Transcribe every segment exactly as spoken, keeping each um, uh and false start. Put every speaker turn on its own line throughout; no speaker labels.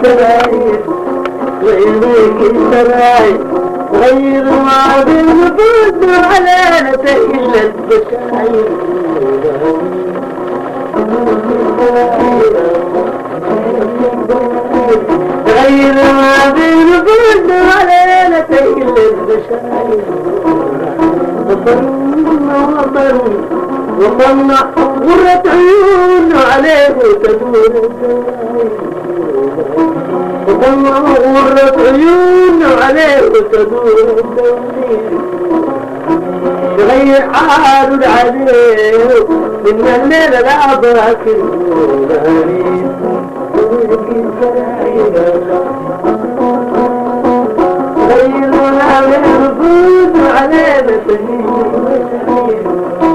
السراير غيرك السراير غير ما بالنفوس علينا إلا البشاير غير ما بالنفوس علينا إلا البشاير وطننا وطن وطننا غرة عيون عليه تدور الدواير وطننا غرة عيون عليه تدور الدواير تغير حال العليه من الليل لا باكر غريب غير ما بالنفوس علينا تدور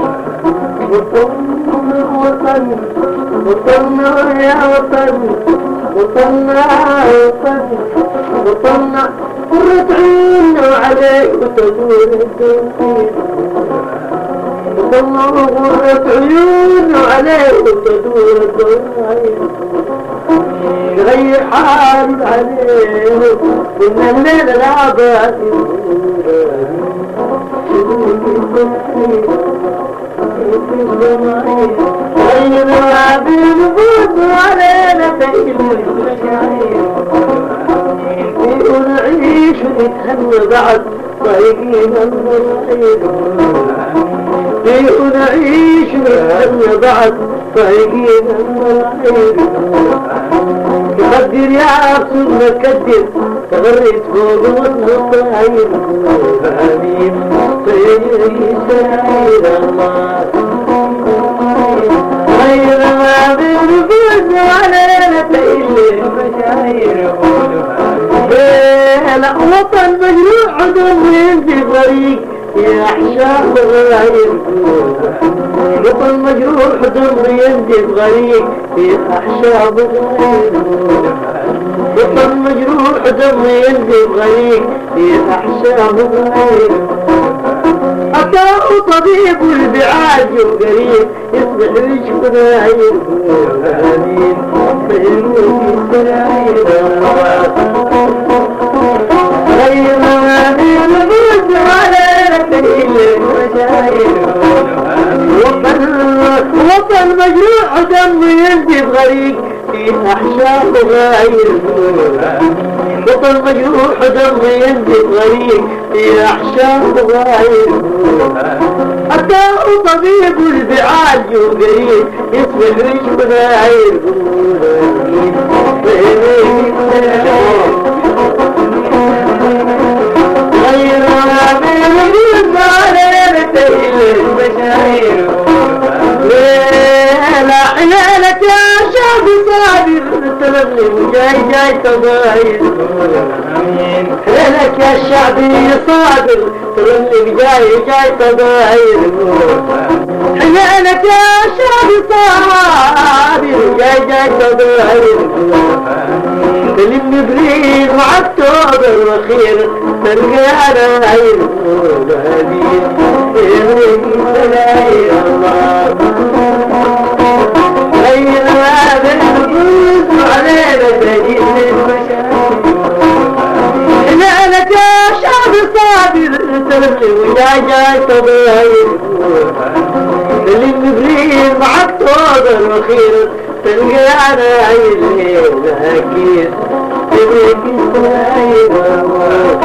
وطن وطن وطن يا وطن وطن وطن وطن قرة عين عليك وتدور الدنيا وطن قرة عيون عليك وتدور الدنيا غير حال عليه إن الليل لا باكر غير ما بالنفوس علينا تأيب المشاعر ونعيش ونتهنى بعد طريقين المرحيل ونعيش ونتهنى بعد طريقين المرحيل تقدر يا أرسل مكدر تغريت فوق والنطاير فأمين سيدي سعيد الله غير ما بالنفوس علينا تأيل المشاعر لا وطن مجروح دمين في طريق يا حشام غير وطن مجروح دمين في طريق يا حشام غير وطن مجروح دمين في طريق يا حشام غير أتاه طبيب البعاد وقريب يصبح وجه غير آمين فيروك السراير غير ما بالنفوس علينا إلا المشاعر وطن مجروح دم ينزف غريق في أحشاء غير وطن مجروح دم ينزف غريق في أحشاء غير أتاه طبيب البعاد وقريب يصبح وجه غير غير ما بالنفوس علينا إلا المشاعر لا حلالك يا شعب صابر تلغي وجاي جاي تضاير حلالك يا شعبي صابر تلغي جاي جاي تضاير حلالك يا شعب صابر جاي جاي تضاير تلم بريد مع التوبر وخير تلقانا عير وهدير سلاير الله غير ما بالنفوس علينا تجيب المشاعر حلالك يا شعب صابر تلقي وجاي جاي تضاير تلم بريد مع التوبر وخير تلقانا عير وهدير سلاير الله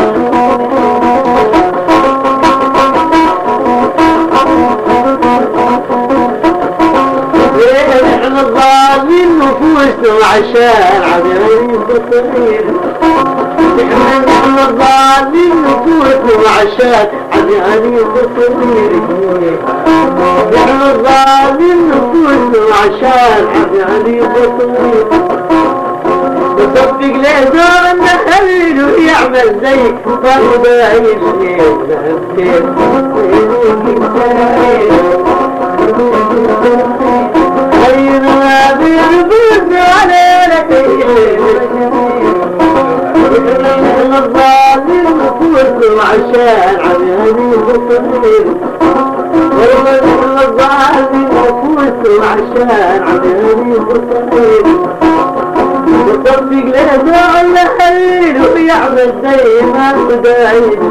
احنا الظالمين نفوسنا عشان عبيانين بطرير احنا الظالمين نفوسنا عشان عبيانين بطرير احنا الظالمين نفوسنا عشان عبيانين بطرير تصدق ليه دور النخيل ويعمل زيك ضرب عين كيف غير ما بالنفوس علينا احنا الظالمين نفوسنا عشان عبيانين بطرير احنا الظالمين نفوسنا عشان عبيانين بطرير وصدق ليه جعل خير ويعمل زي ما بدايد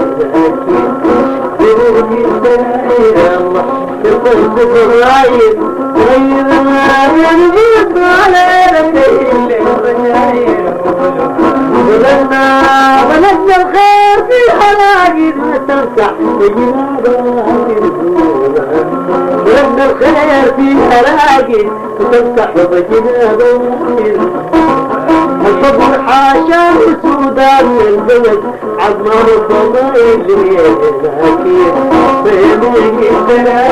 بروحي ساير الله تقصد الرايد غير ما ينبض على ركيل المجاير ولما ولدنا الخير في حلاقي ما تركع وجنابها ولدنا الخير في حلاقي وتفتح بجنابها الصبر حاشا وسودان البلد عظمه الضمير لكن بيني